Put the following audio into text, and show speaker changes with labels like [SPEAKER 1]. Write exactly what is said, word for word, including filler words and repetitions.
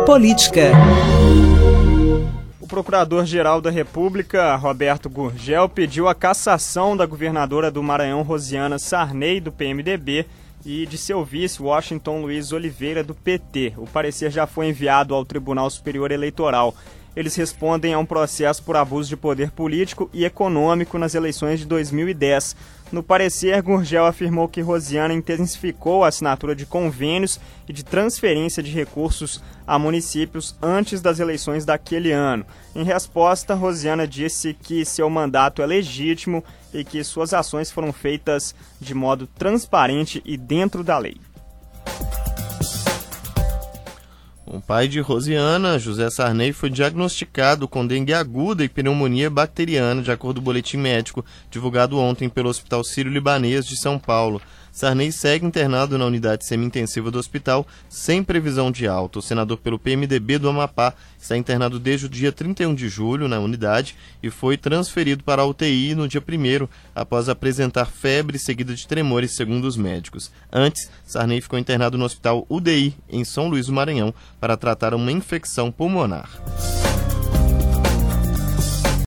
[SPEAKER 1] Política.
[SPEAKER 2] O Procurador-Geral da República, Roberto Gurgel, pediu a cassação da governadora do Maranhão, Rosiana Sarney, do P M D B, e de seu vice, Washington Luiz Oliveira, do P T. O parecer já foi enviado ao Tribunal Superior Eleitoral. Eles respondem a um processo por abuso de poder político e econômico nas eleições de dois mil e dez. No parecer, Gurgel afirmou que Rosiana intensificou a assinatura de convênios e de transferência de recursos a municípios antes das eleições daquele ano. Em resposta, Rosiana disse que seu mandato é legítimo e que suas ações foram feitas de modo transparente e dentro da lei.
[SPEAKER 3] O pai de Rosiana, José Sarney, foi diagnosticado com dengue aguda e pneumonia bacteriana, de acordo com o boletim médico divulgado ontem pelo Hospital Sírio-Libanês de São Paulo. Sarney segue internado na unidade semi-intensiva do hospital, sem previsão de alta. O senador pelo P M D B do Amapá está internado desde o dia trinta e um de julho na unidade e foi transferido para a U T I no dia primeiro, após apresentar febre seguida de tremores, segundo os médicos. Antes, Sarney ficou internado no hospital U D I, em São Luís do Maranhão, para tratar uma infecção pulmonar.